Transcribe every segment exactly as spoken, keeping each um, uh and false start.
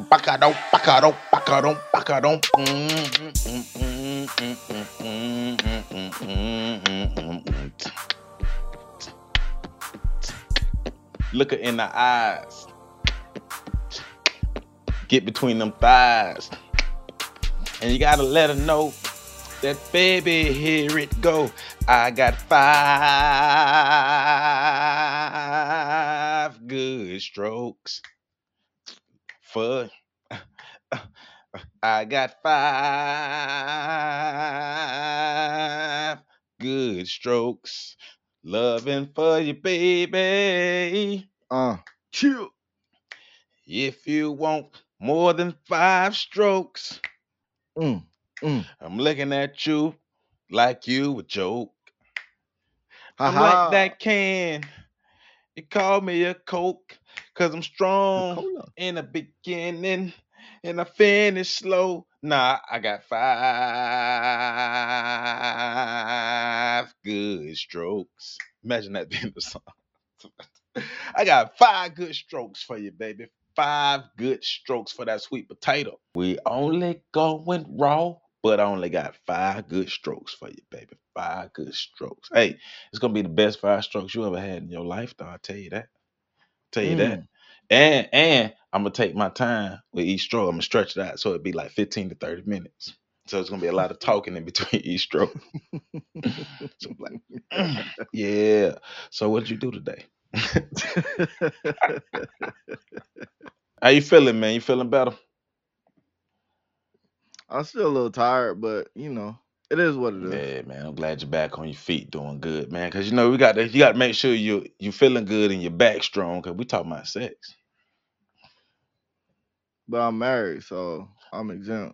Bacadão, bacadão, bacadão, bacadão. Look her in the eyes. Get between them thighs. And you gotta let her know that, baby, here it go. I got five good strokes for. I got five good strokes. Loving for you, baby. Uh, chill. If you want more than five strokes, Mm, mm. I'm looking at you like you a joke. I'm Ha-ha. like that can. You call me a Coke, cause I'm strong Coca-Cola. in the beginning and I finish slow. Nah, I got five good strokes. Imagine that being the song. I got five good strokes for you, baby. Five good strokes for that sweet potato. We only going raw, but I only got five good strokes for you, baby. Five good strokes. Hey, it's gonna be the best five strokes you ever had in your life, though. I'll tell you that. Tell you that. Mm. And and I'm gonna take my time with each stroke. I'm gonna stretch it out so it'd be like fifteen to thirty minutes. So it's gonna be a lot of talking in between each stroke. So I'm like, yeah. So what did you do today? How you feeling, man? You feeling better? I'm still a little tired, but you know, it is what it is. Yeah, man. I'm glad you're back on your feet, doing good, man. Cause you know we got to you got to make sure you you feeling good and your back strong. Cause we talking about sex. But I'm married, so I'm exempt.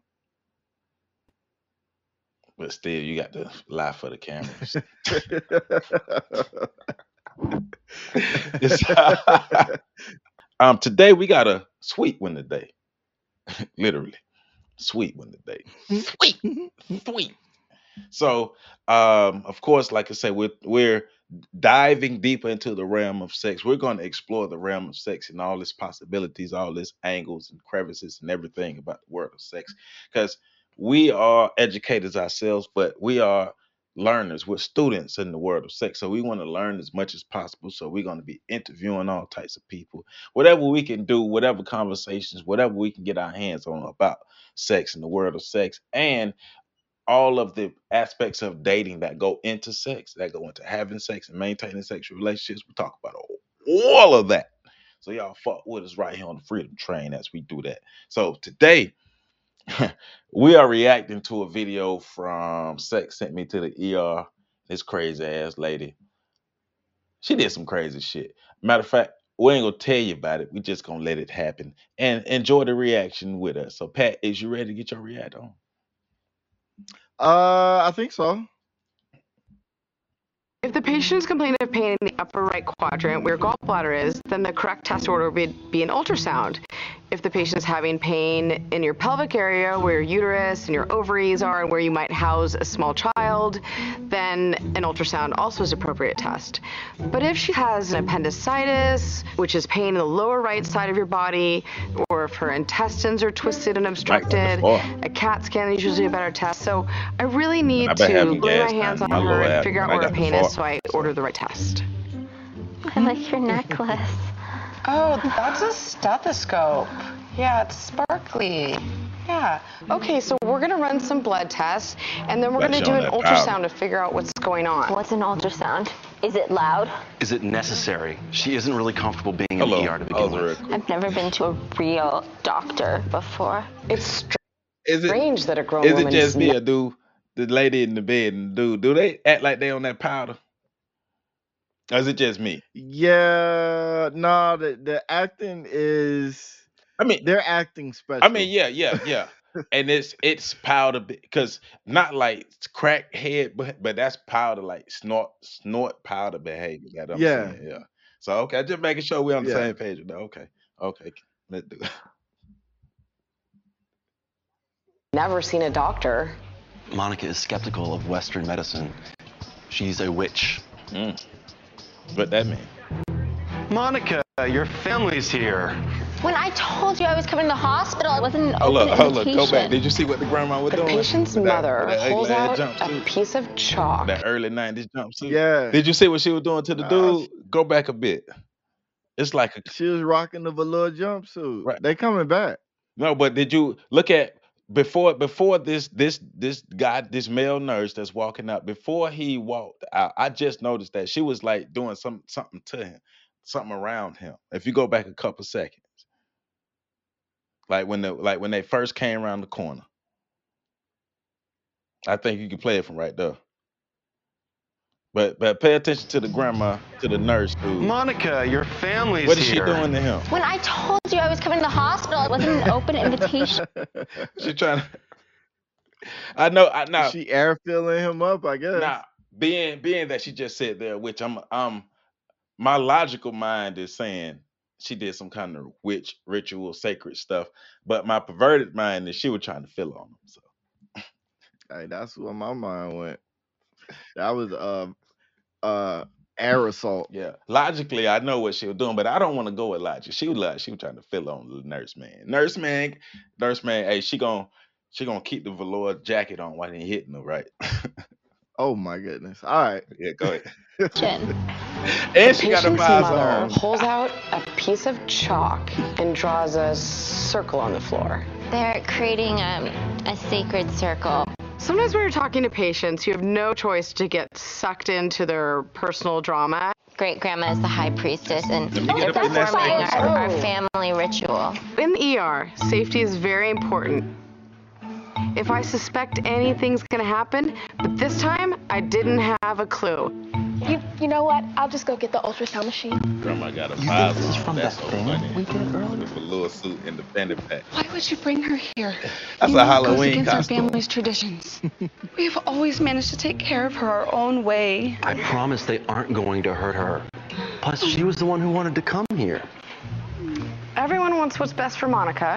But still, you got to lie for the cameras. um, today we got a sweet one today. Literally, sweet one today. Sweet, sweet. So, um, of course, like I said, we're we're diving deeper into the realm of sex. We're going to explore the realm of sex and all its possibilities, all its angles and crevices and everything about the world of sex. Because we are educators ourselves, but we are learners. We're students in the world of sex. So we want to learn as much as possible. So we're going to be interviewing all types of people. Whatever we can do, whatever conversations, whatever we can get our hands on about sex and the world of sex. And all of the aspects of dating that go into sex, that go into having sex and maintaining sexual relationships. We talk about all, all of that. So y'all fuck with us right here on the Freedom Train as we do that. So today, we are reacting to a video from Sex Sent Me to the E R. This crazy ass lady. She did some crazy shit. Matter of fact, we ain't gonna tell you about it. We just gonna let it happen and enjoy the reaction with us. So Pat, is you ready to get your react on? Uh, I think so. If the patient is complaining of pain in the upper right quadrant where your gallbladder is, then the correct test order would be an ultrasound. If the patient is having pain in your pelvic area where your uterus and your ovaries are and where you might house a small child, then an ultrasound also is an appropriate test. But if she has an appendicitis, which is pain in the lower right side of your body, or if her intestines are twisted and obstructed, a CAT scan is usually a better test. So I really need I bet to having lay my gas hands down on in my her lower and ab- figure out when I where her got the pain fart. is so I order the right test. I like your necklace. Oh, that's a stethoscope. Yeah, it's sparkly. Yeah. Okay, so we're gonna run some blood tests, and then we're Gotta gonna show do an that ultrasound powder. to figure out what's going on. What's an ultrasound? Is it loud? Is it necessary? She isn't really comfortable being in Hello. the E R to begin Hello, with. Rick. I've never been to a real doctor before. It's Is it strange that a grown is it woman just is me or do the lady in the bed and dude do they act like they on that powder? Or is it just me? Yeah, no, the the acting is I mean, they're acting special. I mean, yeah, yeah, yeah. And it's it's powder because not like crackhead, but but that's powder like snort snort powder behavior that I'm Yeah. saying. Yeah. So okay, just making sure we're on the Yeah. same page with that. Okay, okay, let's do it. never seen a doctor. Monica is skeptical of Western medicine. She's a witch. Mm. What that mean? Monica, your family's here. When I told you I was coming to the hospital, it wasn't an Hold open up, hold up, invitation. go back. Did you see what the grandma was The doing? patient's With that, mother with that holds ugly ass out a jumpsuit? piece of chalk. That early nineties jumpsuit? Yeah. Did you see what she was doing to the Nah, dude? Go back a bit. It's like a she was rocking the velour jumpsuit. right. They coming back. No, but did you look at before before this this this guy, this male nurse that's walking out, before he walked out, I just noticed that she was like doing some something to him, something around him. If you go back a couple seconds. Like when the like when they first came around the corner. I think you can play it from right there. But but pay attention to the grandma, to the nurse who Monica, your family's what is she here. doing to him? When I told you I was coming to the hospital, it wasn't an open invitation. She trying to I know I now She air filling him up, I guess. now being being that she just said there, which I'm um my logical mind is saying she did some kind of witch ritual, sacred stuff, but my perverted mind is she was trying to fill on him. So Hey, that's where my mind went. That was uh uh air assault. yeah, logically I know what she was doing, but I don't want to go with logic. She was like she was trying to fill on the nurse man. Nurse man, nurse man. Hey, she gonna she gonna keep the velour jacket on while he hitting her, right? Oh my goodness. All right. Yeah, go ahead. Chin. And she got her Patient's eyes mother on. holds out a piece of chalk and draws a circle on the floor. They're creating um, a sacred circle. Sometimes when you're talking to patients, you have no choice to get sucked into their personal drama. Great grandma is the high priestess, and Let me they're get up in that performing sacred our, our circle. family ritual. In the E R, safety is very important. If I suspect anything's gonna happen, but this time I didn't have a clue. You, you know what? I'll just go get the ultrasound machine. Grandma got a You eyes think this is on. from That's that so thing funny. we did earlier? With a little suit and the fanny pack. Why would you bring her here? That's You a know it goes Halloween against costume. our family's traditions. We have always managed to take care of her our own way. I promise they aren't going to hurt her. Plus, she was the one who wanted to come here. Everyone wants what's best for Monica.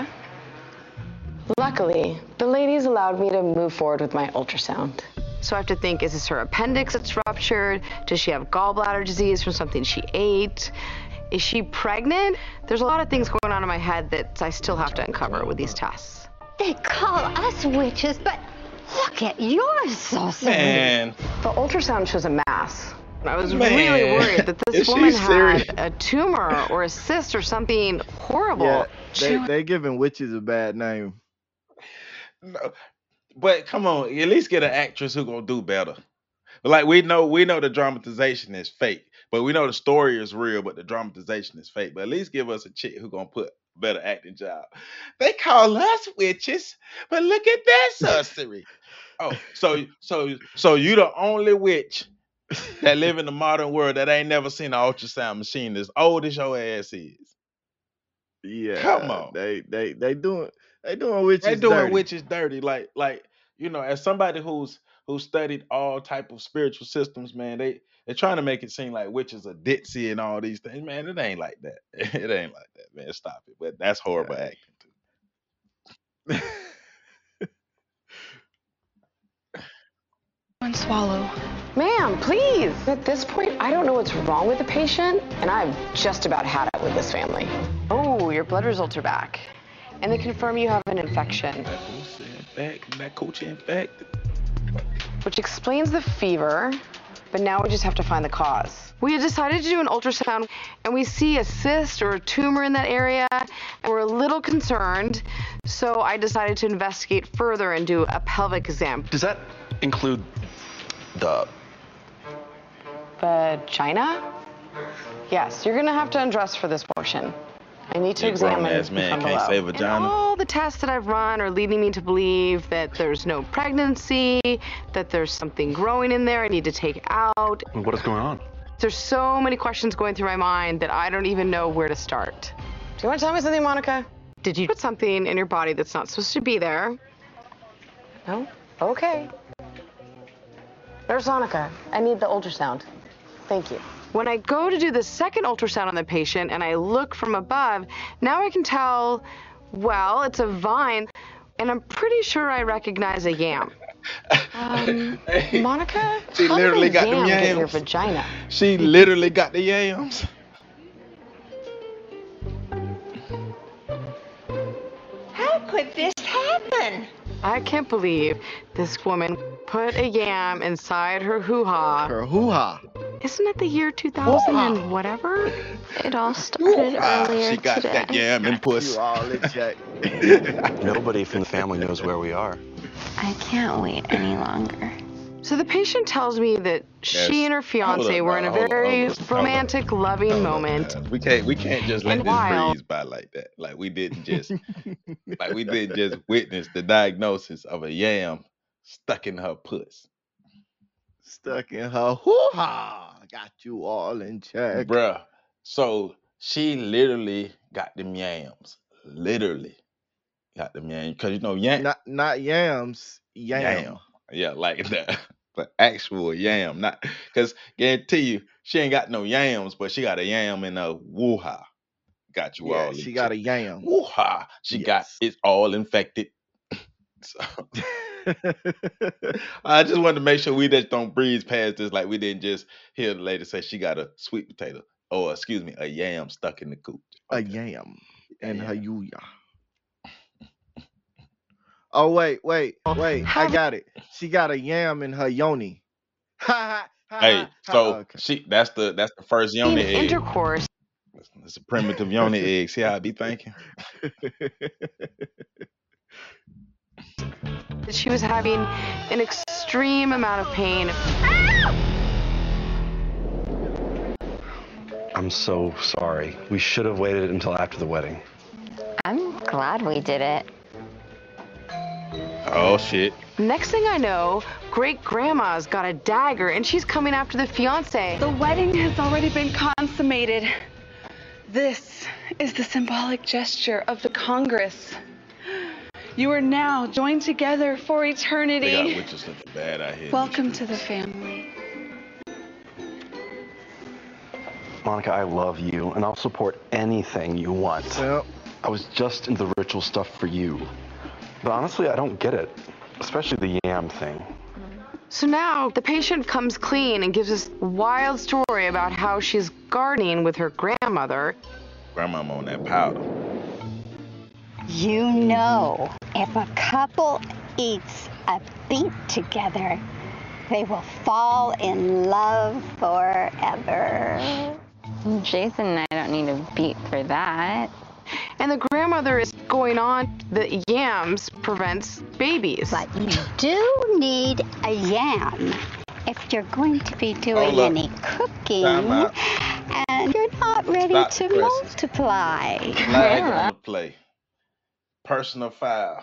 Luckily, the ladies allowed me to move forward with my ultrasound. So I have to think, is this her appendix that's ruptured? Does she have gallbladder disease from something she ate? Is she pregnant? There's a lot of things going on in my head that I still have to uncover with these tests. They call us witches, but look at yours, so silly. Man, The ultrasound shows a mass. I was Man, really worried that is this she woman serious? had a tumor or a cyst or something horrible. Yeah, they they giving witches a bad name. no. But come on, at least get an actress who gonna do better. Like we know, we know the dramatization is fake, but we know the story is real, but the dramatization is fake. But at least give us a chick who gonna put a better acting job. They call us witches, but look at that sorcery. Oh, so so so you the only witch that live in the modern world that ain't never seen an ultrasound machine as old as your ass is. Yeah. Come on. They they they doing they doing witches They doing dirty. witches dirty. Like like you know, as somebody who's who studied all type of spiritual systems, man, they they're trying to make it seem like witches are ditzy and all these things. Man, it ain't like that. It ain't like that, man. Stop it. But that's horrible Right. acting too. And swallow. Ma'am, please. At this point, I don't know what's wrong with the patient, and I've just about had it with this family. Oh, your blood results are back. And they confirm you have an infection, That coochie infect, that coochie infected. which explains the fever, but now we just have to find the cause. We had decided to do an ultrasound, and we see a cyst or a tumor in that area, and we're a little concerned, so I decided to investigate further and do a pelvic exam. Does that include the... Vagina? Yes, you're gonna have to undress for this portion. I need to That examine grown-ass man from can't below. say And vagina. all the tests that I've run are leading me to believe that there's no pregnancy, that there's something growing in there I need to take out. What is going on? There's so many questions going through my mind that I don't even know where to start. Do you want to tell me something, Monica? Did you put something in your body that's not supposed to be there? No? Okay. There's Monica. I need the ultrasound. Thank you. When I go to do the second ultrasound on the patient and I look from above, now I can tell, well, it's a vine, and I'm pretty sure I recognize a yam. Um, Monica, She how literally did a got them yam get in your yams. vagina? She literally got the yams. could this happen? I can't believe this woman put a yam inside her hoo-ha. Her hoo-ha. Isn't it the year two thousand and whatever? It all started Ah, earlier she got today. that yam and puss. You all in check. Nobody from the family knows where we are. I can't wait any longer. So the patient tells me that she and her fiance Hold up, were in a now, hold up, very hold up, hold up. romantic, loving Hold up, moment. guys. We can't we can't just let And this while- breeze by like that. Like we didn't just like we didn't just witness the diagnosis of a yam stuck in her puss. Stuck in her hoo-ha. Got you all in check. Bruh. So she literally got them yams. Literally got them yams. Because you know yam, Not not yams. Yam. yam. Yeah, like the, the actual yam. Not because guarantee you she ain't got no yams, but she got a yam in a woo-ha. Got you Yeah, all in she got a check. yam. Woo-ha. She got Yes. it's all infected. So I just wanted to make sure we just don't breeze past this like we didn't just hear the lady say she got a sweet potato or excuse me, a yam stuck in the cooch. A Okay. yam and Yeah. her yuya. Oh wait, wait, wait! I got it. She got a yam in her yoni. Ha ha ha. Hey, ha, ha. so Okay. she that's the that's the first In yoni egg. intercourse, It's a primitive yoni egg. See how I be thinking? she was having an extreme amount of pain. I'm so sorry. We should have waited until after the wedding. I'm glad we did it. Oh shit. Next thing I know, great grandma's got a dagger and she's coming after the fiance. The wedding has already been consummated. This is the symbolic gesture of the Congress. You are now joined together for They got eternity. witches looking bad out here. in Welcome these to the streets. family. Monica, I love you, and I'll support anything you want. Well, I was just into the ritual stuff for you. But honestly, I don't get it, especially the yam thing. So now the patient comes clean and gives us a wild story about how she's gardening with her grandmother. Grandmama on that powder. You know, if a couple eats a beet together, they will fall in love forever. Jason and I don't need a beat for that. And the grandmother is going on that yams prevents babies. But you do need a yam if you're going to be doing Hold up. any cooking Time out. and you're not ready Stop to pressing. multiply. Flag on the play. Personal foul.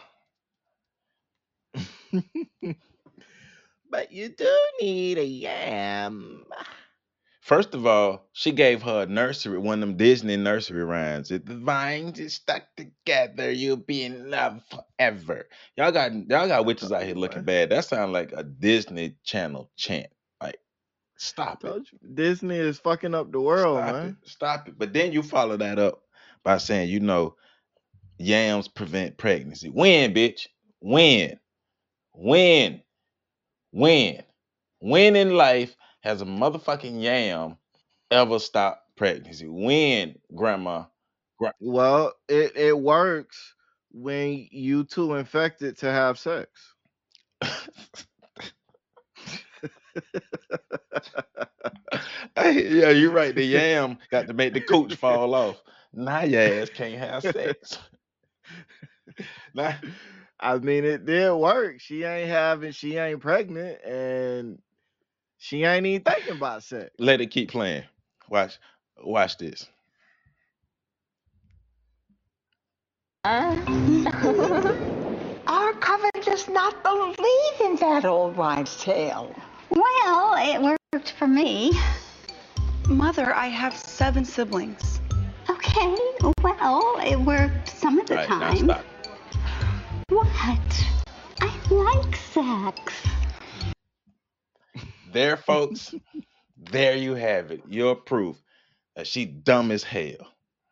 but you do need a yam. First of all, she gave her a nursery, one of them Disney nursery rhymes. If the vines is stuck together, you'll be in love forever. Y'all got y'all got witches out here looking bad. That sounds like a Disney Channel chant. Like, stop it. Told you, Disney is fucking up the world, Stop man. it. Stop it. But then you follow that up by saying, you know, yams prevent pregnancy. When, bitch? When? When? When? When in life has a motherfucking yam ever stopped pregnancy? When, grandma? Gra- Well, it, it works when you two infected to have sex. Hey, yeah, you're right. The yam got to make the cooch fall off. Now your ass can't have sex. Now, I mean, it did work. She ain't having, she ain't pregnant, and she ain't even thinking about sex. let it keep playing. Watch, watch this. Uh, Our cover does not believe in that old wives' tale. Well, it worked for me. Mother, I have seven siblings. Okay, well, it worked some of the All right, now time. stop. What? I like sex. There, folks. There you have it. Your proof that she dumb as hell.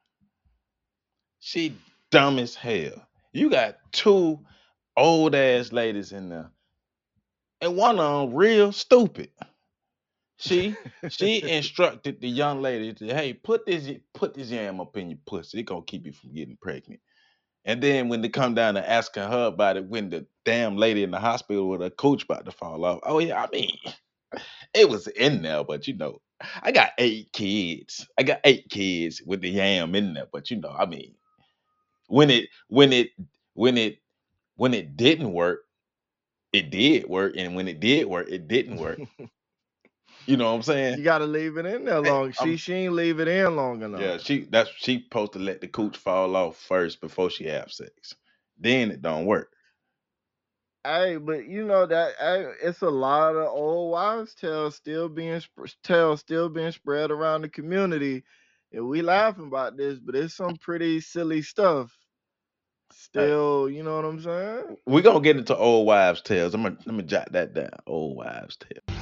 She dumb as hell. You got two old ass ladies in there, and one of them real stupid. She she instructed the young lady to, hey, put this put this yam up in your pussy. It gonna keep you from getting pregnant. And then when they come down to asking her about it, when the damn lady in the hospital with her cooch about to fall off. Oh yeah, I mean, it was in there, but you know, I got eight kids. I got eight kids with the yam in there, but you know, I mean, when it when it when it when it didn't work, it did work, and when it did work, it didn't work. You know what I'm saying? You gotta leave it in there Hey, long. She I'm she ain't leave it in long yeah, enough. she that's she supposed to let the cooch fall off first before she have sex. Then it don't work. Hey, but you know that hey, it's a lot of old wives' tales still being sp- tales still being spread around the community, and we laughing about this, but it's some pretty silly stuff. Hey, Still, you know what I'm saying? we're gonna get into old wives' tales. I'm gonna let me jot that down. Old wives' tales.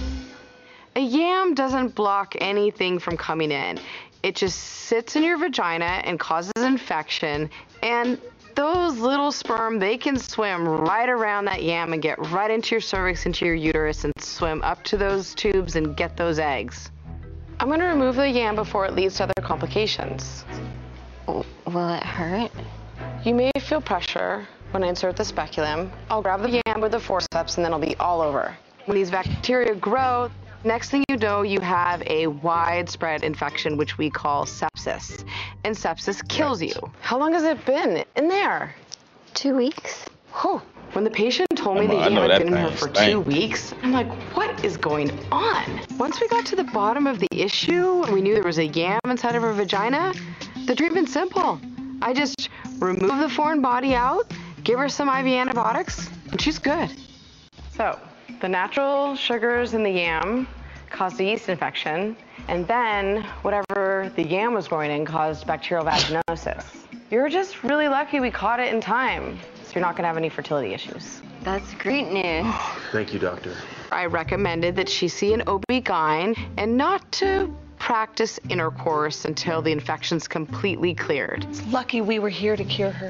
A yam doesn't block anything from coming in. It just sits in your vagina and causes infection. And those little sperm, they can swim right around that yam and get right into your cervix, into your uterus, and swim up to those tubes and get those eggs. I'm going to remove the yam before it leads to other complications. W- Will it hurt? You may feel pressure when I insert the speculum. I'll grab the yam with the forceps and then it'll be all over. When these bacteria grow, next thing you know, you have a widespread infection, which we call sepsis. And sepsis kills you. How long has it been in there? Two weeks? Whew. When the patient told me I'm a- the I yam know had that been in her thing for two stink. weeks, I'm like, what is going on? Once we got to the bottom of the issue and we knew there was a yam inside of her vagina, the treatment's simple. I just remove the foreign body out, give her some I V antibiotics, and she's good. So, the natural sugars in the yam caused a yeast infection, and then whatever the yam was growing in caused bacterial vaginosis. You're just really lucky we caught it in time, so you're not gonna have any fertility issues. That's great news. Thank you, doctor. I recommended that she see an O B G Y N and not to practice intercourse until the infection's completely cleared. It's lucky we were here to cure her.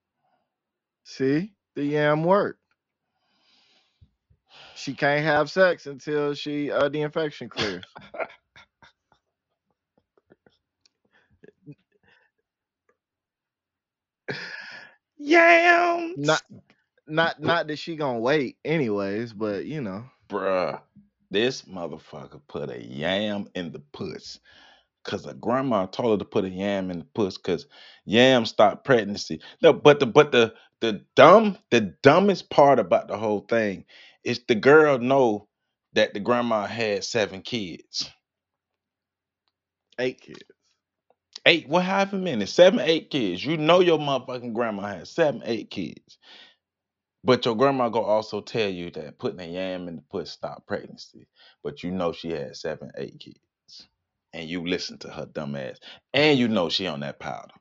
See, the yam worked. She can't have sex until she uh the infection clears. Yams, Not not not that she gonna wait anyways, but you know. bruh. This motherfucker put a yam in the puss. Cause her grandma told her to put a yam in the puss because yam stop pregnancy. No, but the but the the dumb the dumbest part about the whole thing is the girl know that the grandma had seven kids. Eight kids. Eight, what however many, seven, eight kids. You know your motherfucking grandma had seven, eight kids. But your grandma gonna also tell you that putting a yam in the puss stop pregnancy. But you know she had seven, eight kids. And you listen to her dumb ass. And you know she on that powder.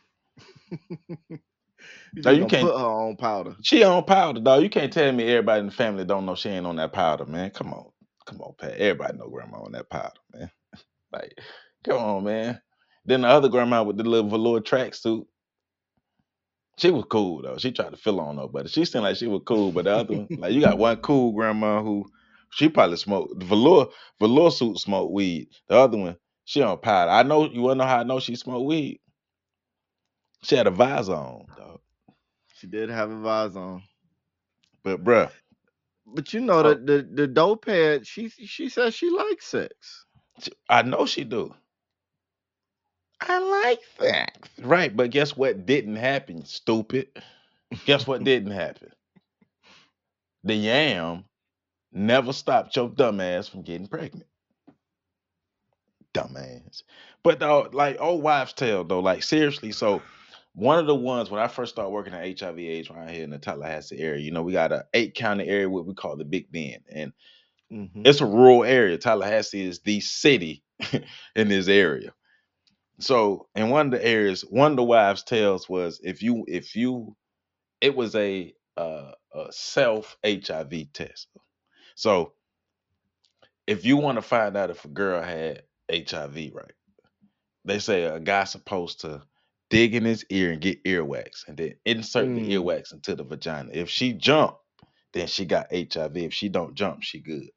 You Now just you gonna can't put her on powder. she on powder, dog. You can't tell me everybody in the family don't know she ain't on that powder, man. Come on. Come on, Pat. Everybody know grandma on that powder, man. Like, come on, man. Then the other grandma with the little velour tracksuit, she was cool though. She tried to fill on nobody. She seemed like she was cool, but the other one, like you got one cool grandma who she probably smoked the velour velour suit smoked weed. The other one, she on powder. I know you wanna know how I know she smoked weed? She had a visor on, dog. She did have a visor on. But bruh, But you know oh, the the the dope head, she she says she likes sex. she- I know she do. I like that. Right, but guess what didn't happen, stupid? Guess what didn't happen? The yam never stopped your dumb ass from getting pregnant. Dumbass. But though, like old wives' tale though, like seriously, so one of the ones when I first started working at H I V AIDS around here in the Tallahassee area, you know, we got a eight county area what we call the Big Bend. And Mm-hmm. it's a rural area. Tallahassee is the city in this area. So in one of the areas, one of the wives' tales was if you if you it was a uh, a self H I V test. So if you want to find out if a girl had H I V, right? They say a guy's supposed to dig in his ear and get earwax and then insert the Mm. earwax into the vagina. If she jump, then she got H I V. If she don't jump, she good.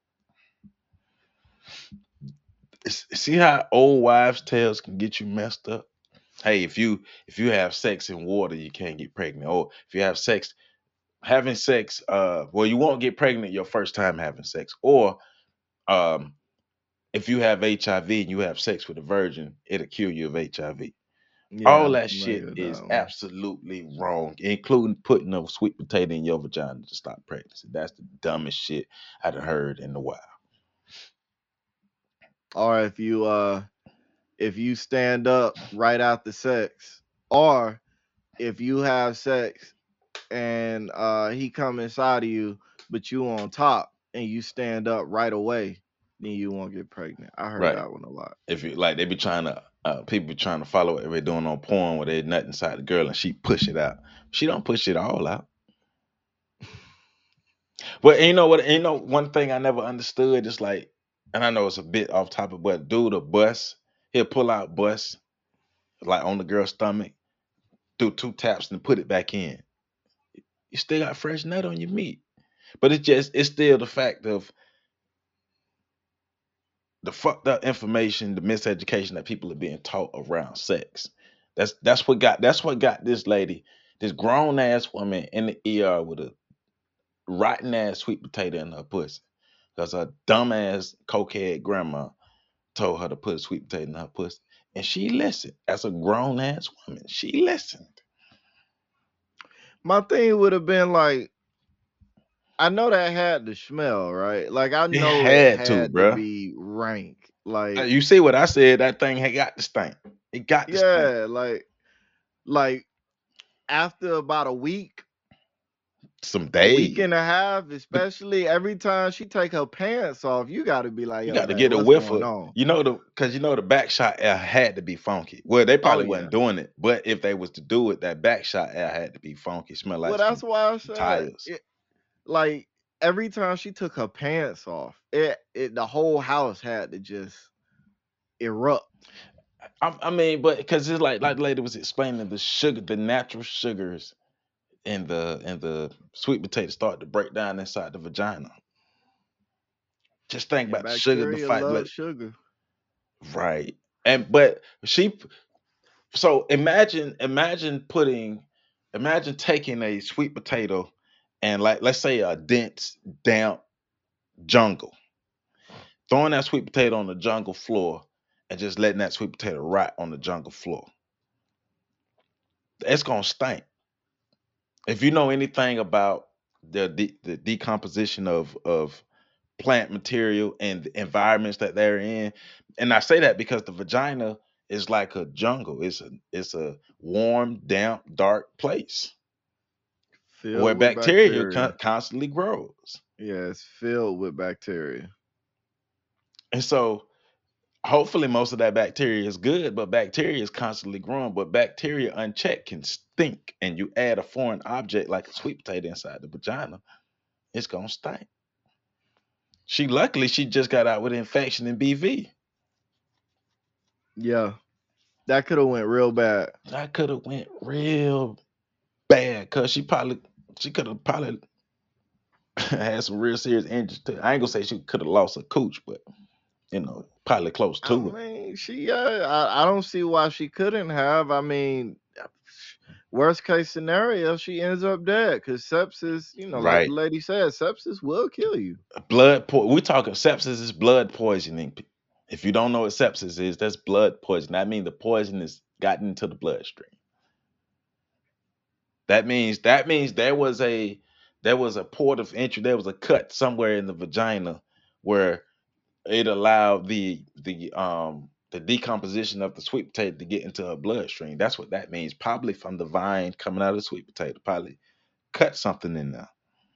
S- See how old wives' tales can get you messed up? Hey, if you if you have sex in water, you can't get pregnant. Or if you have sex, having sex, uh, well, you won't get pregnant your first time having sex. Or um, if you have H I V and you have sex with a virgin, it'll cure you of H I V. Yeah, All I'm that familiar shit with is that one. absolutely wrong, including putting a sweet potato in your vagina to stop pregnancy. That's the dumbest shit I'd have heard in a while. Or if you uh if you stand up right after sex, or if you have sex and uh he come inside of you, but you on top and you stand up right away, then you won't get pregnant. I heard Right. that one a lot. If you like, they be trying to, uh, people be trying to follow what they're doing on porn where they nut inside the girl and she push it out. She don't push it all out. Well, and you know what? and You know, one thing I never understood is like, and I know it's a bit off topic, but dude, a bus, he'll pull out bus like on the girl's stomach, do two taps and put it back in. You still got fresh nut on your meat, but it's just it's still the fact of the fucked up information, the miseducation that people are being taught around sex. That's that's what got that's what got this lady, this grown ass woman in the E R with a rotten ass sweet potato in her pussy. Because her dumb ass cokehead grandma told her to put a sweet potato in her pussy. And she listened. As a grown ass woman, she listened. My thing would have been like, I know that had to smell, right? Like I It know it had to, had to bruh. be rank. Uh, Like You see what I said? That thing had got to stink. It got to stink. yeah, like like after about a week, Some a week days. and a half, But especially every time she take her pants off, you got to be like, you yo, got to babe, get a what's whiff going of, on? you know, the because you know the back shot air had to be funky. Well, they Oh probably yeah. wasn't doing it, but if they was to do it, that back shot air had to be funky. Smell like Well, that's some why I said tires. it. Like every time she took her pants off, it it the whole house had to just erupt. I, I mean, but because it's like like the lady was explaining the sugar, the natural sugars in the in the sweet potato start to break down inside the vagina. Just think And about the sugar, the bacteria fight, love like, sugar. right? And but she, so imagine imagine putting, imagine taking a sweet potato and like let's say a dense, damp jungle, throwing that sweet potato on the jungle floor and just letting that sweet potato rot on the jungle floor. It's gonna stink. If you know anything about the de- the decomposition of of plant material and the environments that they're in, and I say that because the vagina is like a jungle. It's a it's a warm, damp, dark place where Filled with bacteria bacteria. con- constantly grows. Yeah, it's filled with bacteria. And so hopefully most of that bacteria is good, but bacteria is constantly growing. But bacteria unchecked can stink, and you add a foreign object like a sweet potato inside the vagina, it's gonna stink. She luckily she just got out with infection and B V. Yeah, that could have went real bad. That could have went real bad because she probably she could have probably had some real serious injuries too. I ain't gonna say she could have lost a cooch, but you know, probably close I to it. mean, she. Yeah, I, I don't see why she couldn't have. I mean, worst case scenario, she ends up dead because sepsis. You know, like the Right. lady said, sepsis will kill you. Blood po- we talking sepsis is blood poisoning. If you don't know what sepsis is, that's blood poison. That means the poison has gotten into the bloodstream. That means that means there was a there was a port of entry, there was a cut somewhere in the vagina where it allowed the the um the decomposition of the sweet potato to get into her bloodstream. That's what that means. Probably from the vine coming out of the sweet potato. Probably cut something in there.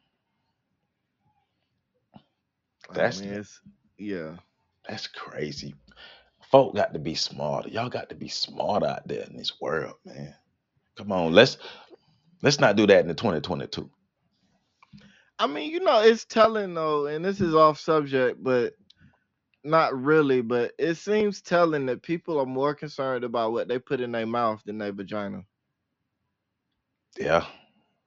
I That's mean, it's yeah. that's crazy. Folk got to be smarter. Y'all got to be smart out there in this world, man. Come on, let's let's not do that in the twenty twenty-two. I mean, you know, it's telling though, and this is off subject, but not really. But it seems telling that people are more concerned about what they put in their mouth than their vagina. Yeah,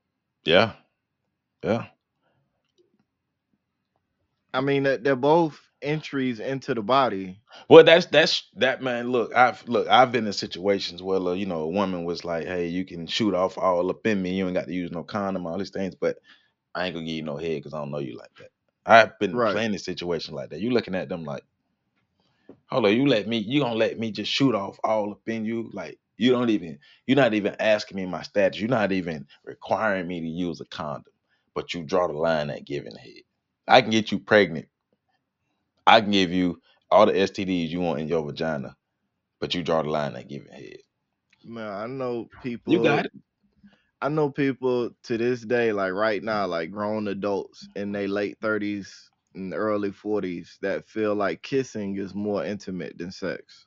yeah, yeah. I mean, that they're both entries into the body. Well, that's that's that man. Look, I've look, I've been in situations where uh, you know a woman was like, "Hey, you can shoot off all up in me. You ain't got to use no condom, all these things." But I ain't gonna give you no head because I don't know you like that. I've been in Right. plenty of situations like that. You looking at them like, hold on, you let me, you gonna let me just shoot off all up in you? Like you don't even, you're not even asking me my status. You're not even requiring me to use a condom, but you draw the line at giving head. I can get you pregnant. I can give you all the S T Ds you want in your vagina, but you draw the line at giving head. Man, I know You people. got it. I know people to this day, like right now, like grown adults in their late thirties and early forties, that feel like kissing is more intimate than sex.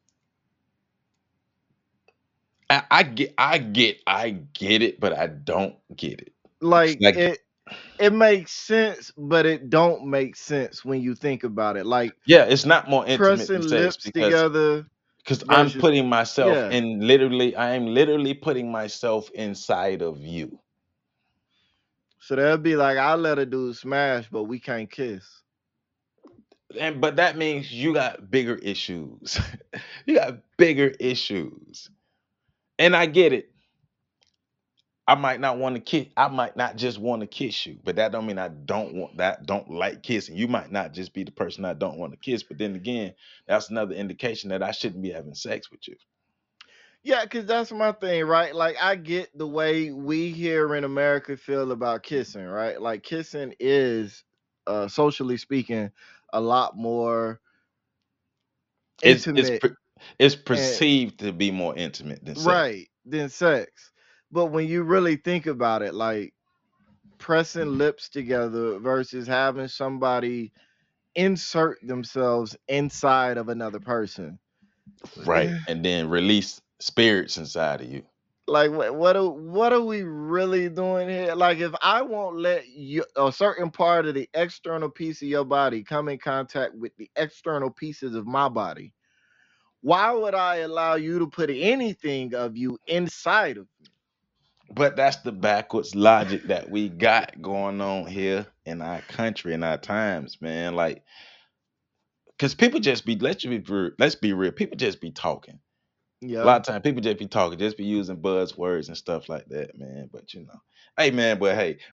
I, I get, I get, I get it, but I don't get it. Like Like, it, it makes sense, but it don't make sense when you think about it. Like yeah, it's not more intimate pressing than sex lips because together because I'm versus putting myself yeah. in literally, I am literally putting myself inside of you. So they'll be like, I let a dude smash, but we can't kiss. And but that means you got bigger issues. You got bigger issues. And I get it. I might not want to kiss. I might not just want to kiss you, but that don't mean I don't want that. Don't like kissing. You might not just be the person I don't want to kiss, but then again, that's another indication that I shouldn't be having sex with you. Yeah, because that's my thing, right? Like, I get the way we here in America feel about kissing, right? Like, kissing is, uh, socially speaking, a lot more It's it's intimate per- it's and perceived to be more intimate than sex. right than sex. But when you really think about it, like pressing lips together versus having somebody insert themselves inside of another person. Right. And then release spirits inside of you. Like what what are what are we really doing here? Like if I won't let you a certain part of the external piece of your body come in contact with the external pieces of my body, why would I allow you to put anything of you inside of me? But that's the backwards logic that we got going on here in our country in our times, man. Like, cause people just be let's be real, let's be real. People just be talking. A Yeah. lot of times people just be talking, just be using buzzwords and stuff like that, man. But you know, hey man, but hey,